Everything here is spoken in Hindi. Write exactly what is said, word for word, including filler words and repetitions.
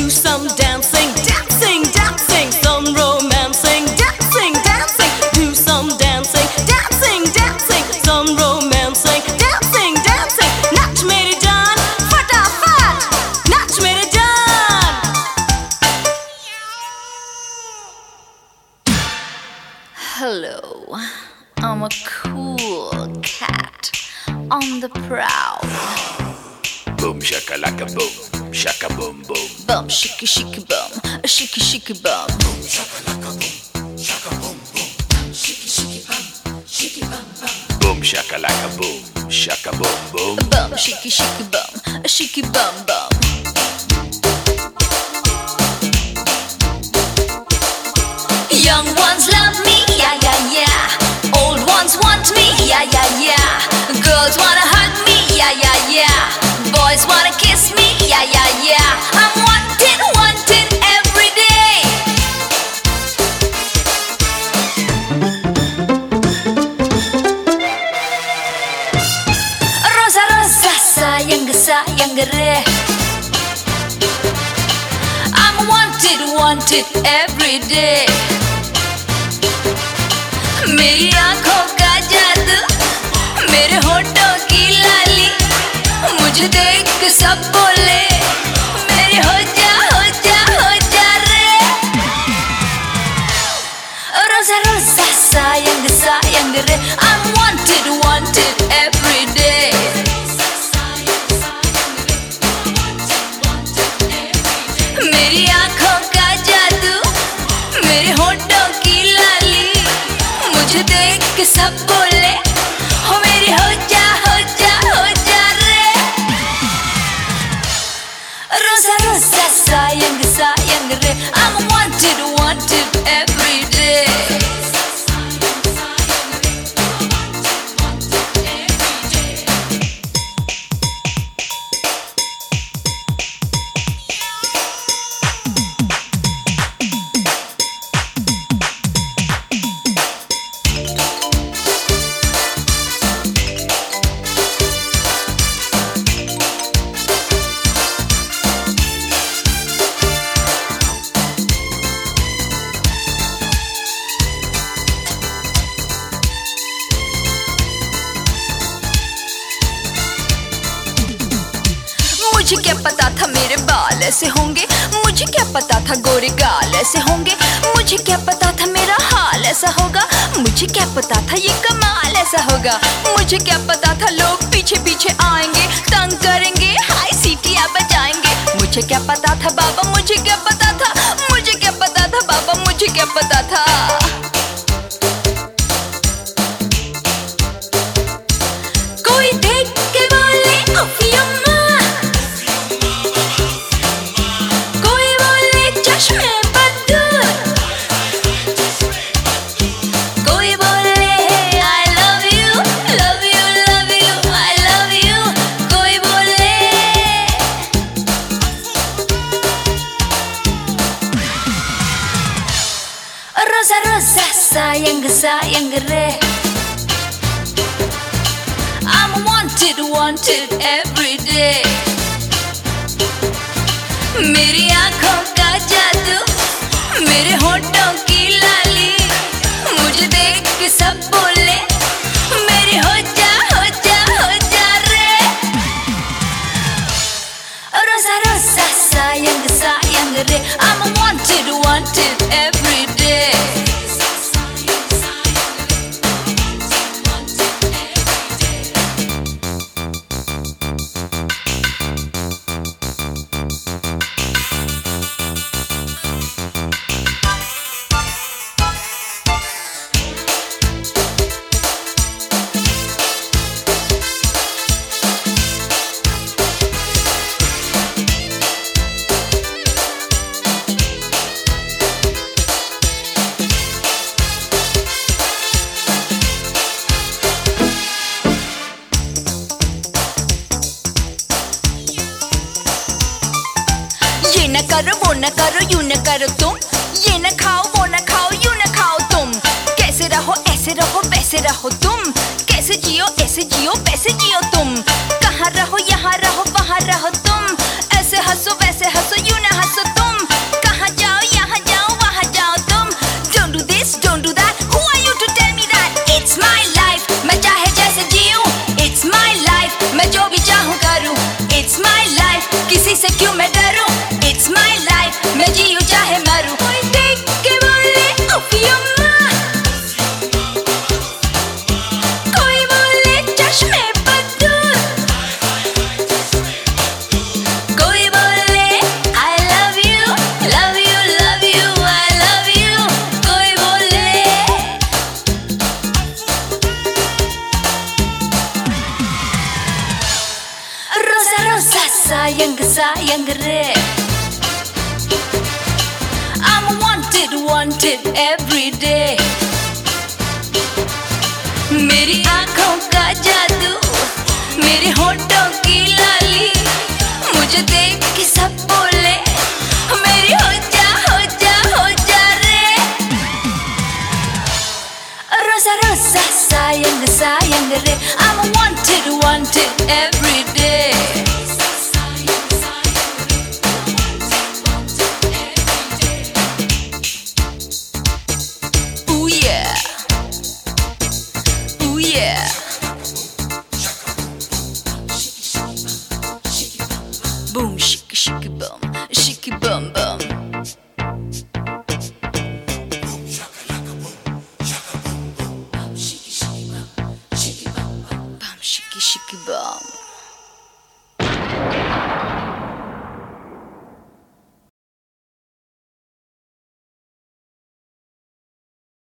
do some dancing, dancing, dancing, some romancing, dancing, dancing, do some dancing, dancing, dancing, some romancing, dancing, dancing. नाच मेरी जान फटाफट, नाच मेरी जान. Hello, I'm a cool cat on the prowl. Boom shakalaka boom, shaka boom boom. Bum shiki shiki bum, a shiki shiki bum. Boom shakalaka boom, shaka boom boom. Shiki shiki bum, shiki bum bum. Boom shakalaka boom, shaka boom boom. Bum shiki shiki bum, a shiki bum bum. Young ones love me, yeah yeah yeah. Old ones want me, yeah yeah yeah. Girls wanna hug me, yeah yeah yeah. Boys wanna kiss me, yeah yeah yeah. I'm wanted, wanted every day. Rosa rosa sayang sayang re. I'm wanted, wanted every day. मेरी आँखों का जादू, मेरे होठों की लाली, मुझे देख के सब बोले मेरी हो जा हो जा हो जा रे. रोजा रोजा sayang sayang re. I'm wanted wanted every day. मेरी आँखों का जादू, मेरे होठों की लाली, मुझे देख के सब बोले हो मेरी हो जा हो जा हो जा रे. रोजा रोजा sayang sayang re. I'm wanted wanted every day. मुझे क्या पता था मेरे बाल ऐसे होंगे, मुझे क्या पता था गोरे गाल ऐसे होंगे, मुझे क्या पता था मेरा हाल ऐसा होगा, मुझे क्या पता था ये कमाल ऐसा होगा, मुझे क्या पता था लोग पीछे पीछे आएंगे, तंग करेंगे, हाई सीटियां बजाएंगे. मुझे क्या पता था बाबा, मुझे क्या पता था, मुझे क्या पता था बाबा, मुझे क्या पता था. कोई देख के बोले उफ यम्मा, चश्मे बदूर, कोई बोले I love you, love you, love you, I love you, कोई बोले. रोजा रोजा sayang sayang re. I'm wanted wanted every day. मेरी आँखों का जादू, मेरे होठों की लाली, मुझे देख के सब बोले मेरी हो जा हो जा हो जा रे. रोजा रोजा sayang sayang re. I'm wanted wanted every day. ये न करो वो न करो यूं न करो तुम, ये न खाओ वो न खाओ यूं न खाओ तुम. कैसे रहो ऐसे रहो वैसे रहो तुम, कैसे जियो ऐसे जियो वैसे जियो तुम. कहाँ रहो यहाँ रहो वहाँ रहो तुम, ऐसे हंसो वैसे हंसो यूं न हंसो तुम. shiki bum.